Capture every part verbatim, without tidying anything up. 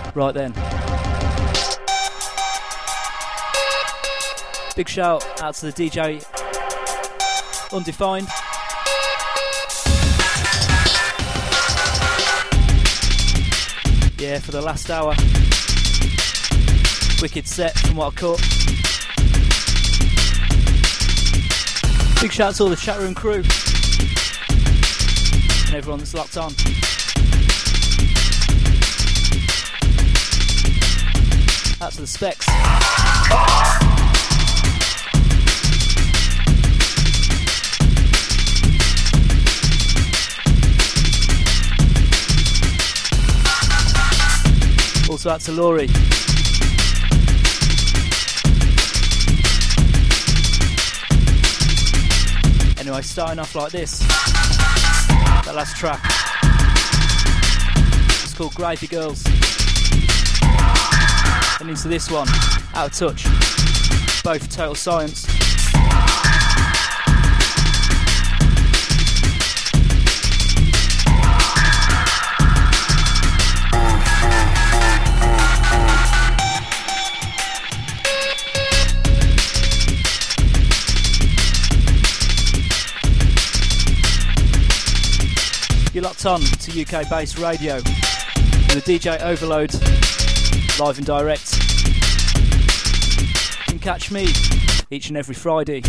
Right then. Big shout out to the D J Undefined. Yeah, for the last hour. Wicked set from what I caught. Big shout out to all the chat room crew and everyone that's locked on. Out to the specs. Also out to Laurie. Anyway, starting off like this. That last track. It's called Gravy Girls. And into this one, Out of Touch. Both Total Science. You're locked on to U K-based radio with the D J Overload, live and direct. You can catch me each and every Friday.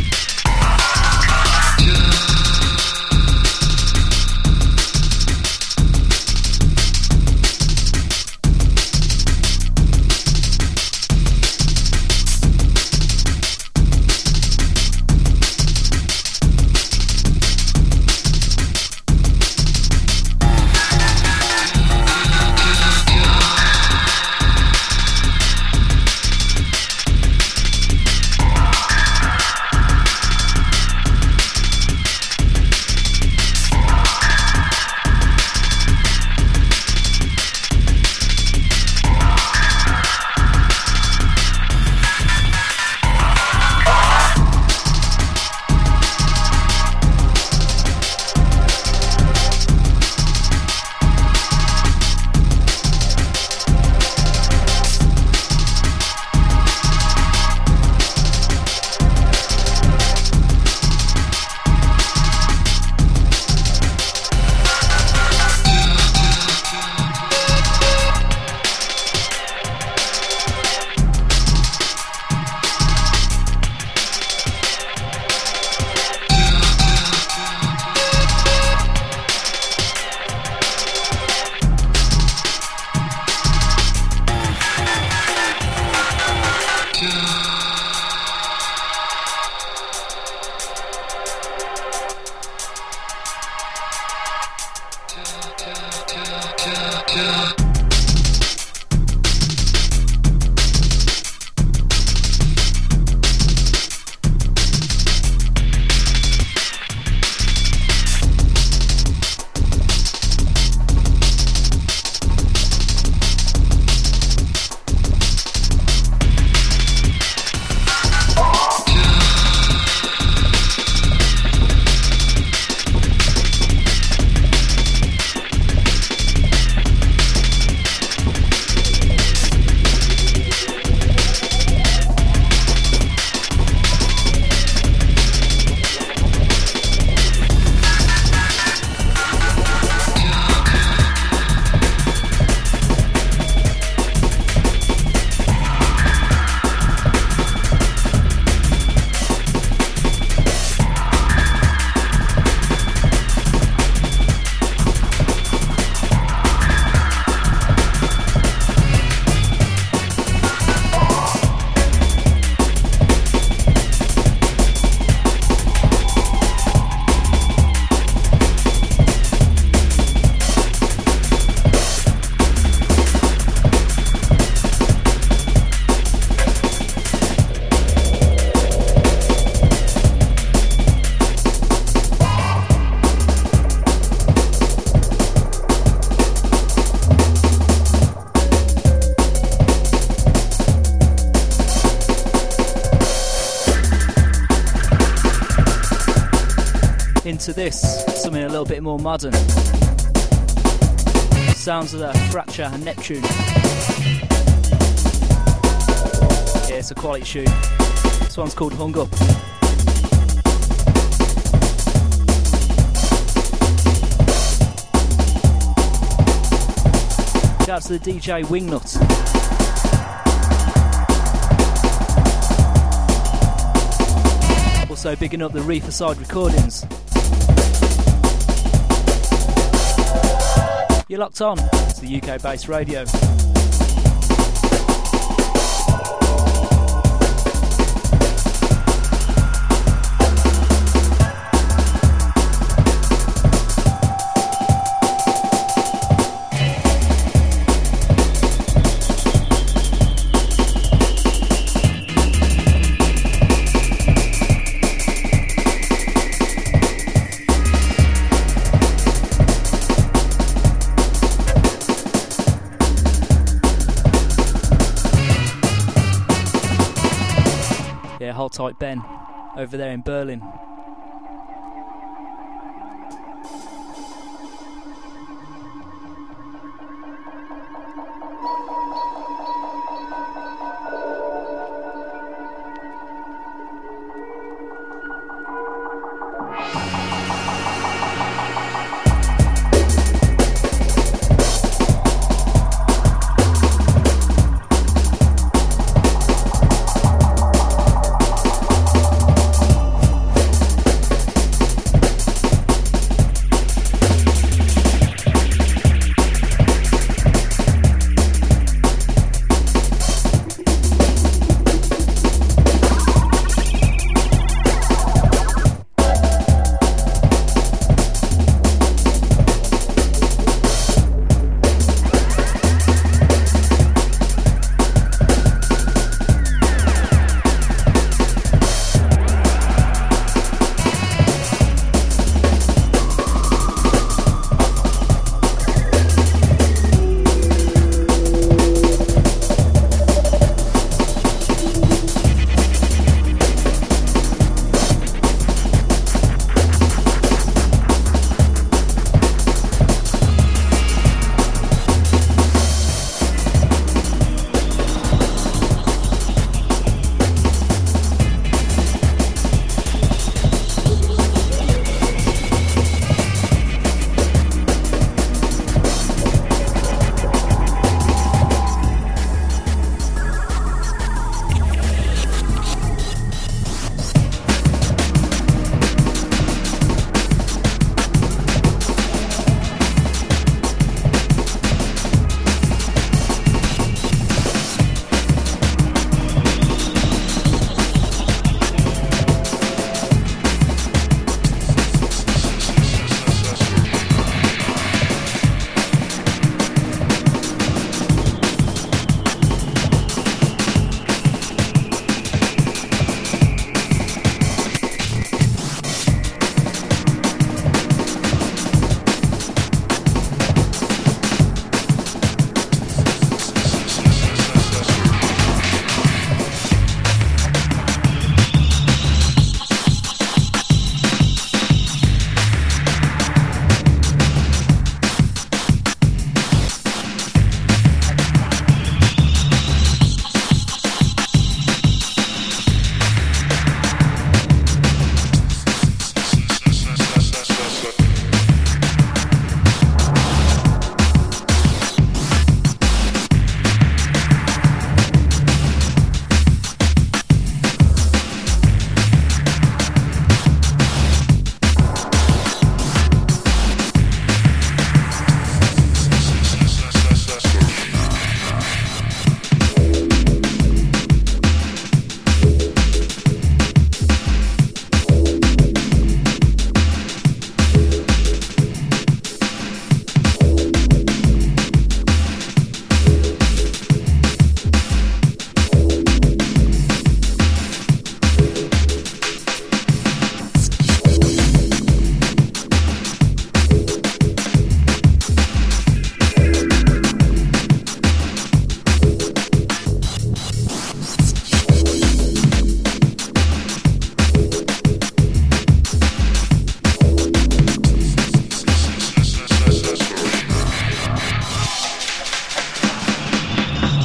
Into this, something a little bit more modern. Sounds of the Fracture and Neptune. Yeah, it's a quality tune. This one's called Hung Up. Shout out to the D J Wingnut. Also bigging up the Reefer Side Recordings. You're locked on to the U K-based radio. Hold tight, Ben, over there in Berlin.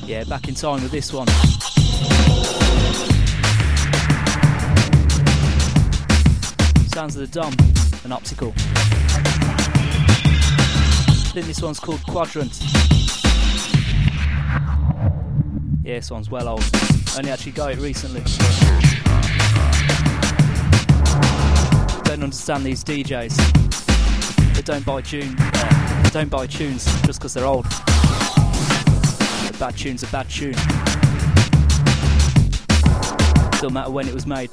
Yeah, back in time with this one. Sounds of the Dom and Optical. I think this one's called Quadrant. Yeah, this one's well old. Only actually got it recently. Don't understand these D Js. They don't buy tune. Uh, they don't buy tunes just because they're old. A bad tune's a bad tune. Don't matter when it was made.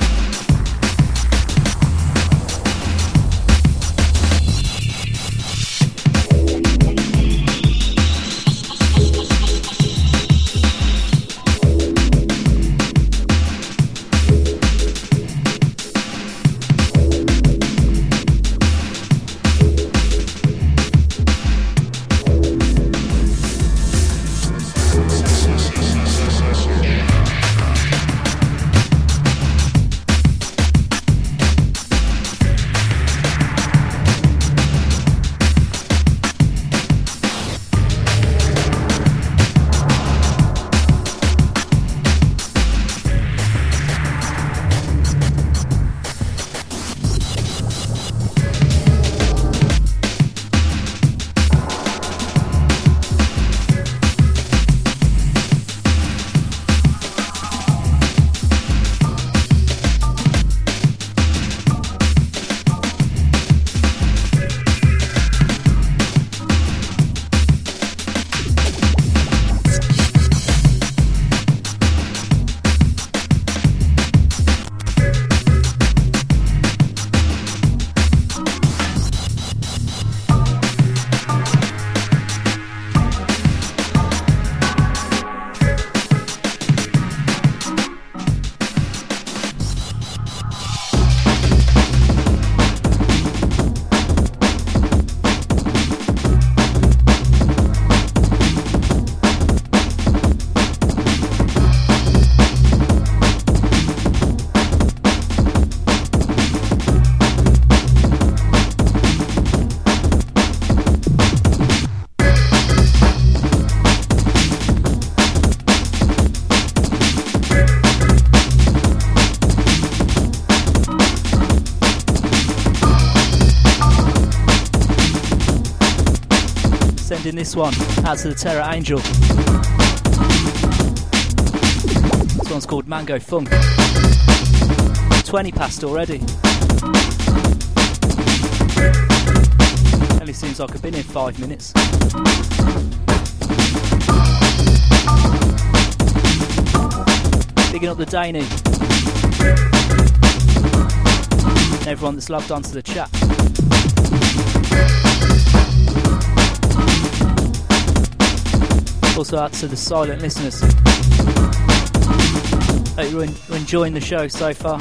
Sending this one out to the Terra Angel. This one's called Mango Funk. twenty past already. Only seems like I've been here five minutes. Bigging up the Daney. And everyone that's logged onto the chat. Also out to the silent listeners. Hope you're, en- you're enjoying the show so far.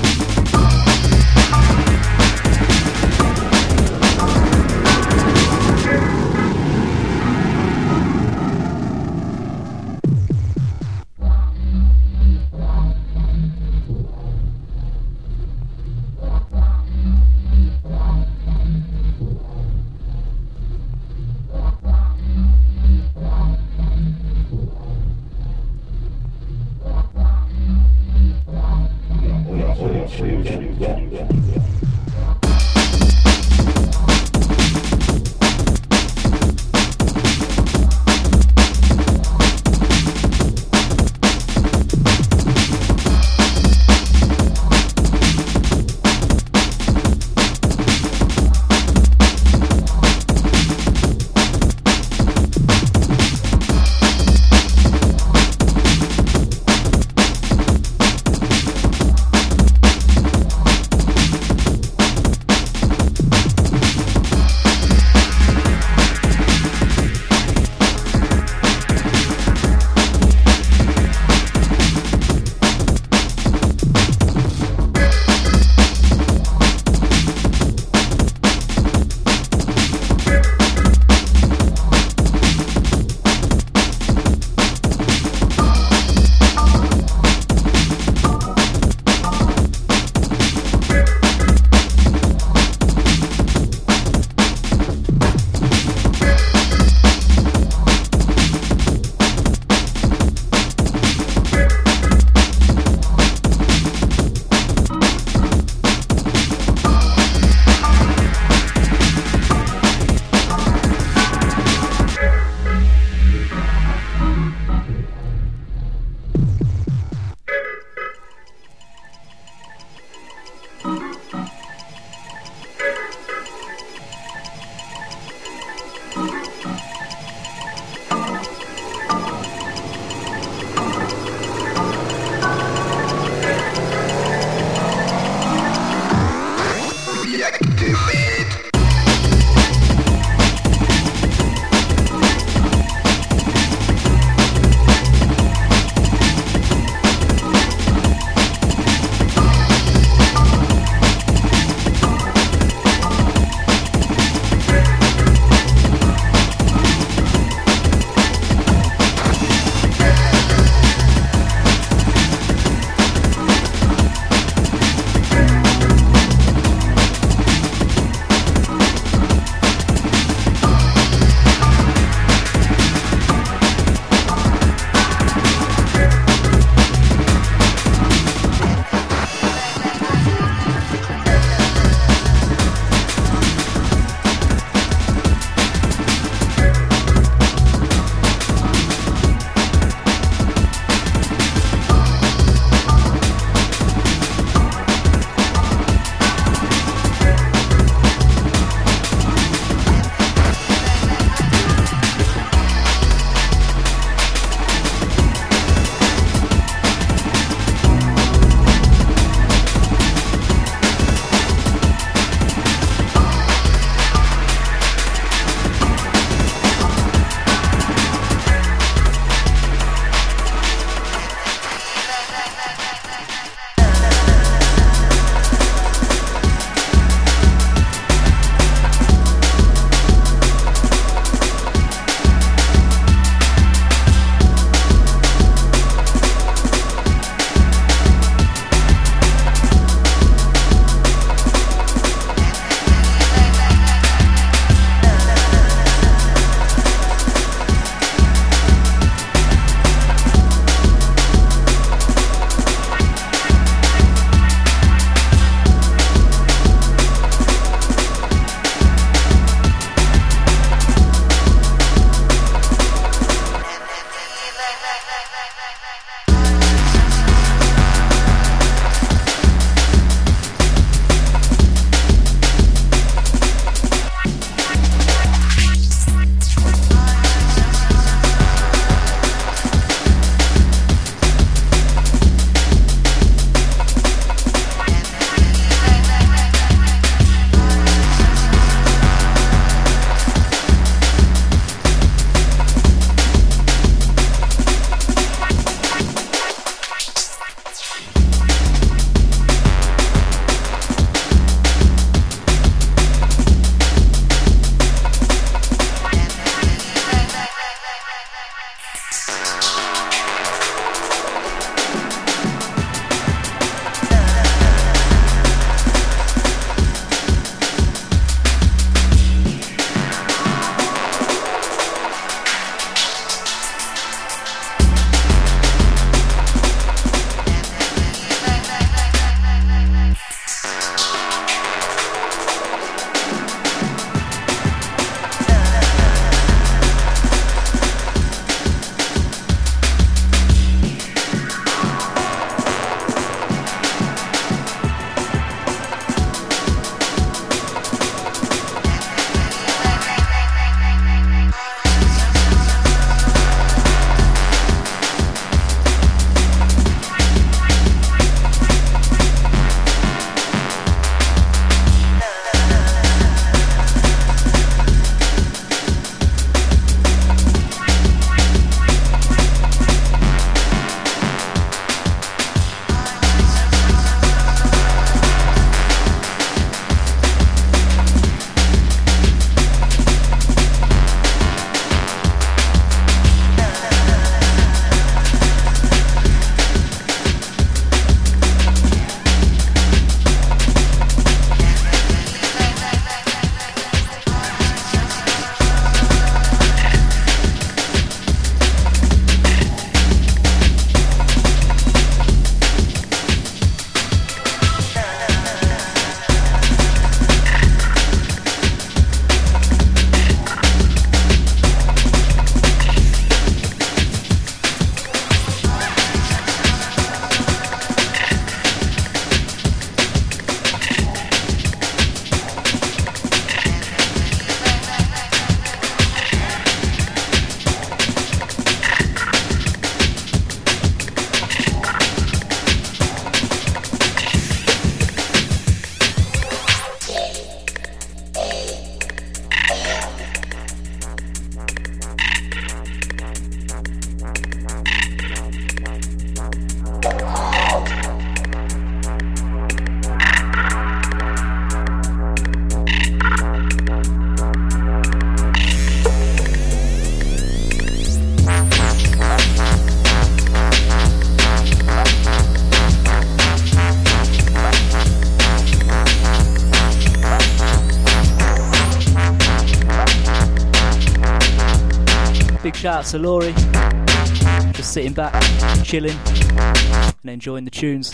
out to Laurie, just sitting back, chilling, and enjoying the tunes.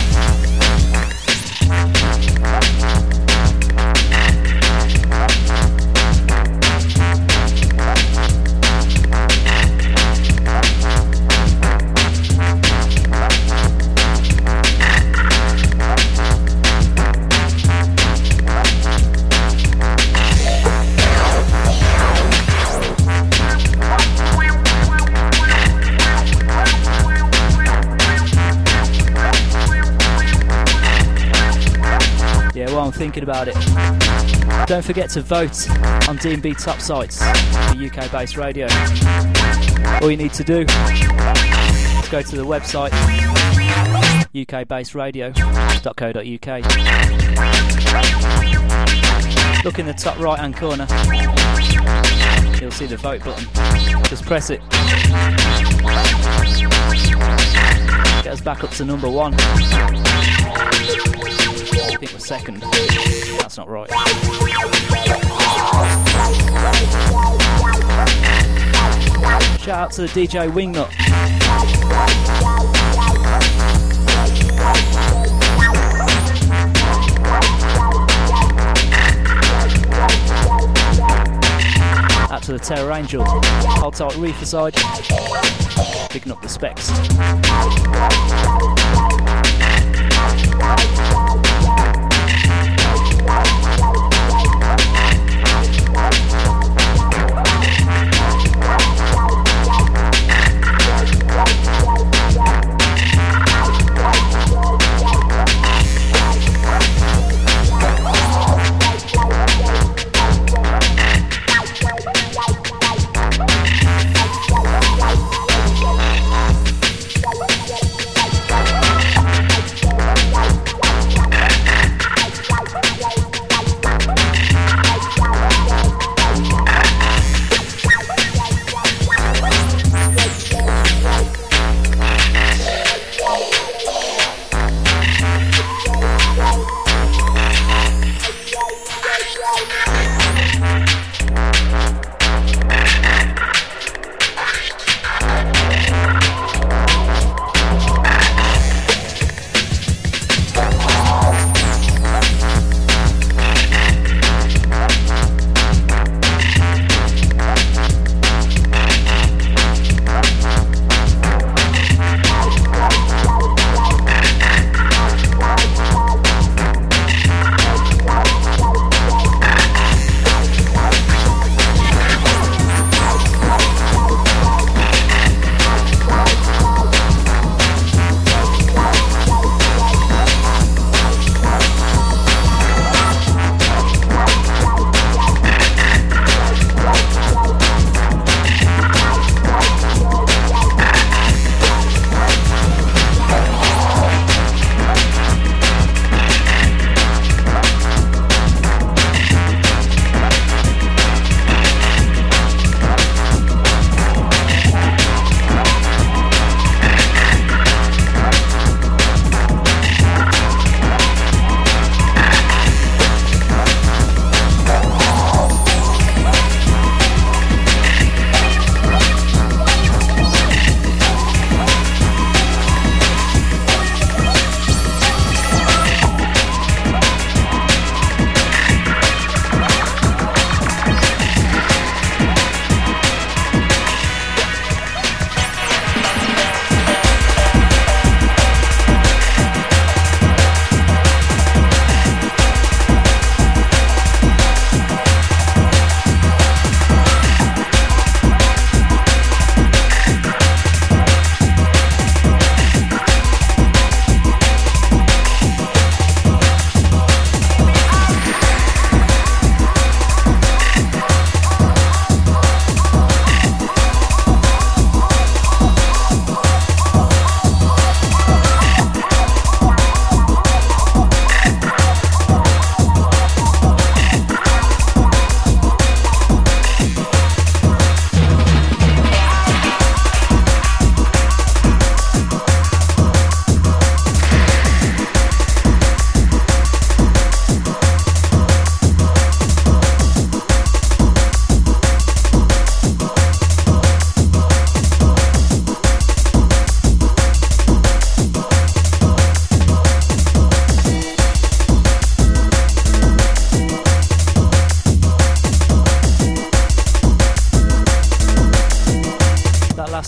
Thinking about it. Don't forget to vote on D and B Top Sites for U K-based radio. All you need to do is go to the website u k based radio dot co dot u k. Look in the top right hand corner, you'll see the vote button. Just press it. Get us back up to number one. I think we're second. That's not right. Shout out to the D J Wingnut. Out to the Terror Angel. Hold tight, Reefer side. Picking up the specs.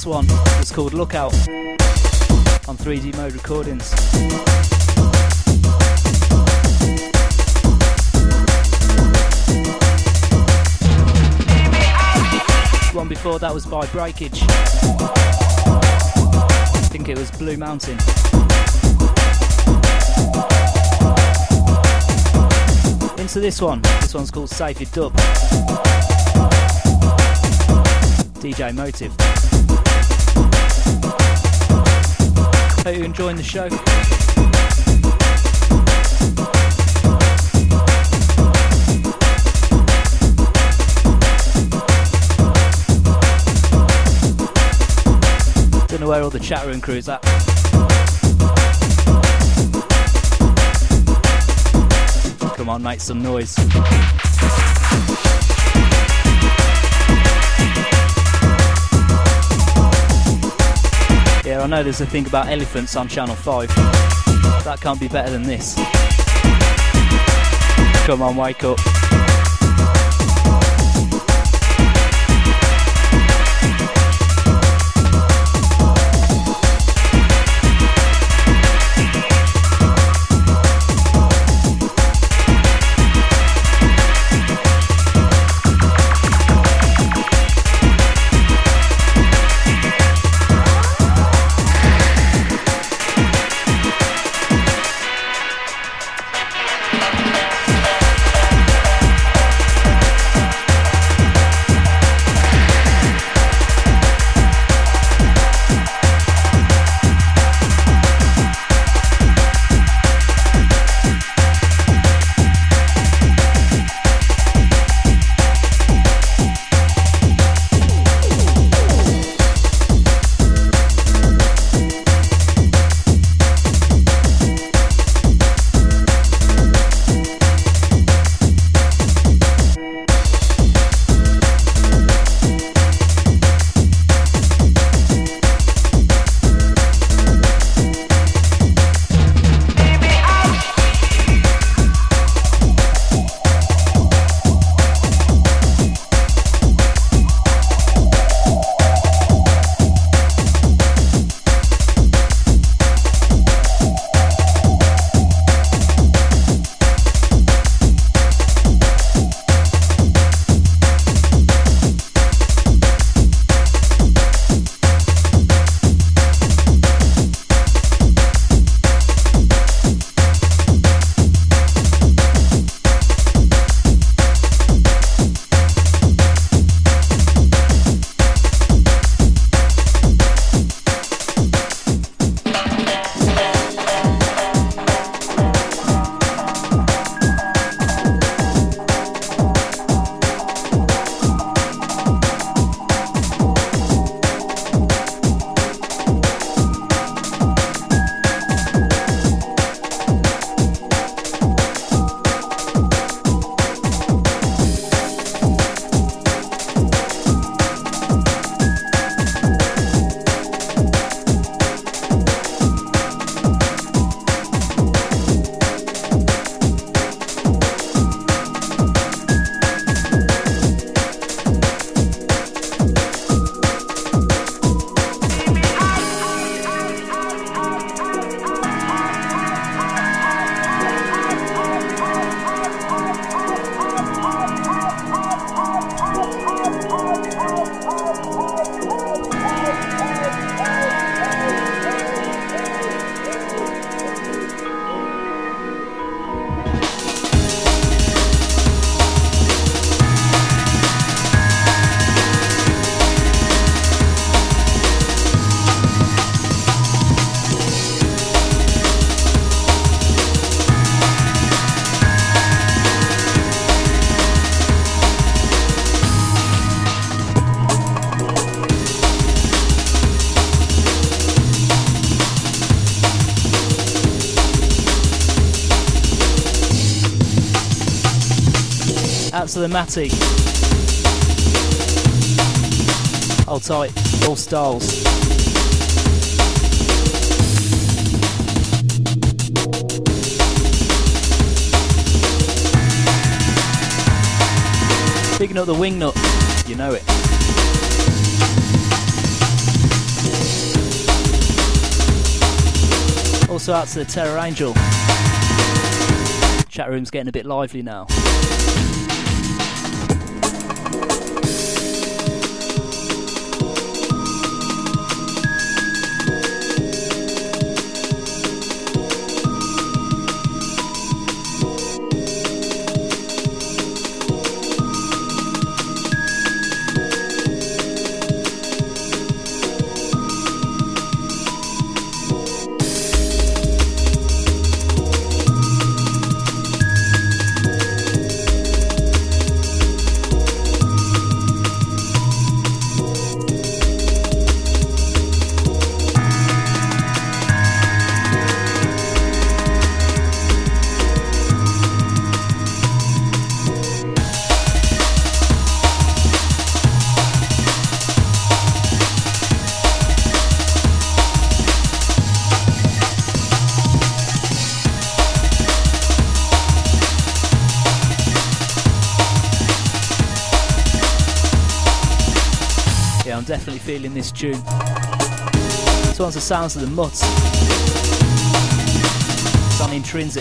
one. It's called Lookout on three D Mode Recordings. One before that was by Breakage. I think it was Blue Mountain. Into this one. This one's called Save Your Dub. D J Motive. Hope you're enjoying the show. Don't know where all the chat room crew's at. Come on, make some noise. Yeah, I know there's a thing about elephants on Channel five. That can't be better than this. Come on, wake up. Out to the Matty. Hold tight, all styles. Picking up the wing nut, you know it. Also out to the Terror Angel. Chat room's getting a bit lively now. Definitely feeling this tune. This one's the sounds of the Mutts. It's on Intrinsic.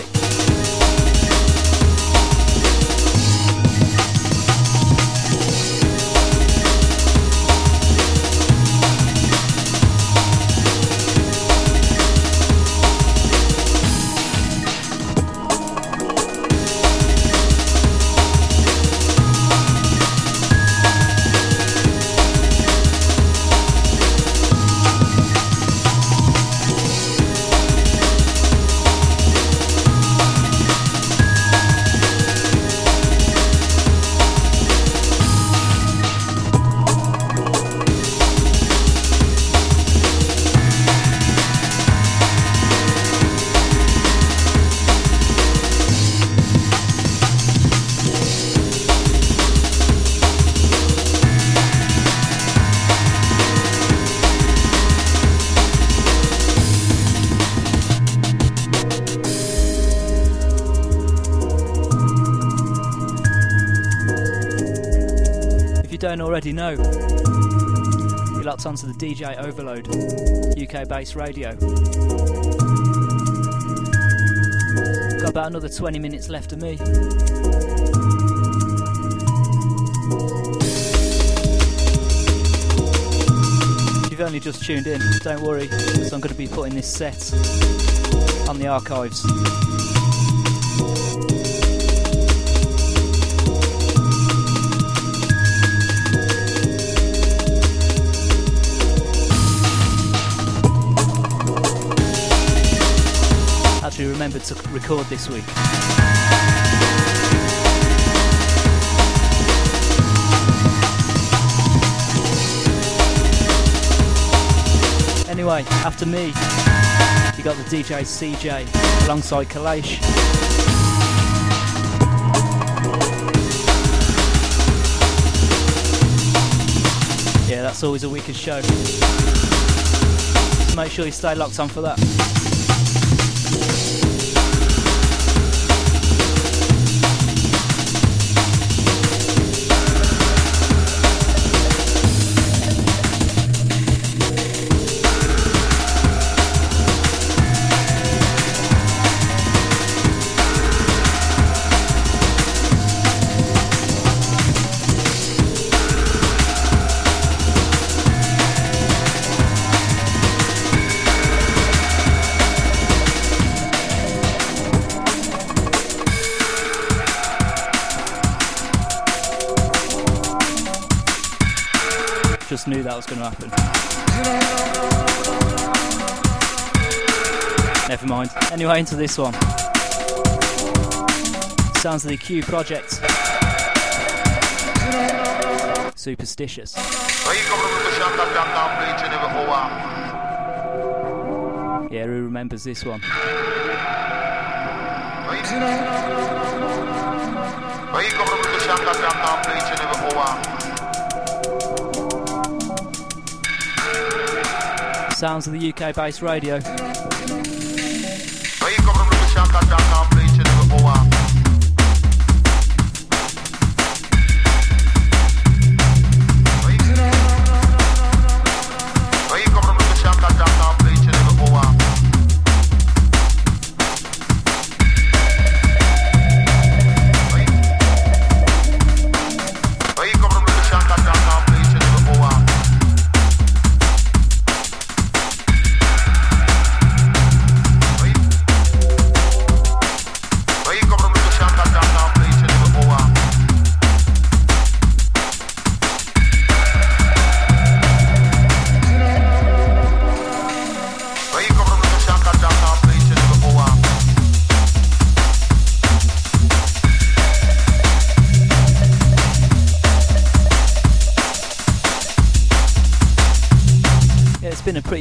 Don't already know, you're locked onto the D J Overload, U K based radio. Got about another twenty minutes left of me. If you've only just tuned in, don't worry, because I'm going to be putting this set on the archives. Remembered to record this week. Anyway, after me, you got the D J C J alongside Kalash. Yeah, that's always a weekend show. So make sure you stay locked on for that. Just knew that was going to happen. Never mind. Anyway, into this one. Sounds of the Q Project. Superstitious. Yeah, who remembers this one? Sounds of the U K based radio.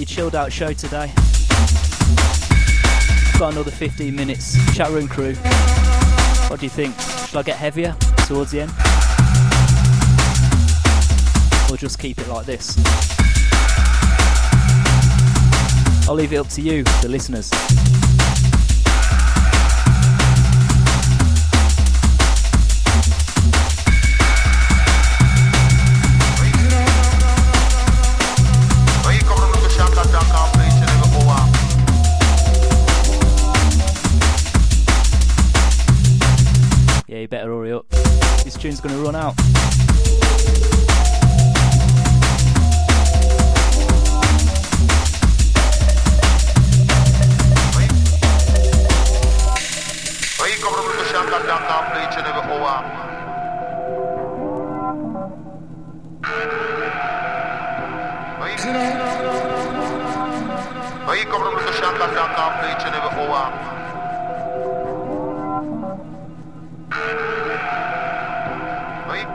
chilled out show today. Got another fifteen minutes. Chat room crew. What do you think? Shall I get heavier towards the end? Or just keep it like this? I'll leave it up to you, the listeners. Yeah, you better hurry up. This tune's gonna run out. Aí cobra muito chão, tá já cá, frente, né, boa. Aí.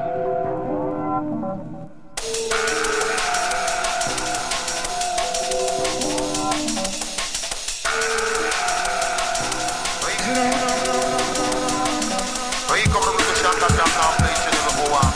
Aí cobra muito chão, tá já cá, frente, né, boa.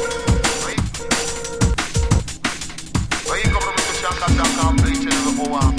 Aí, como muito chata, já cá, frente, né, boa.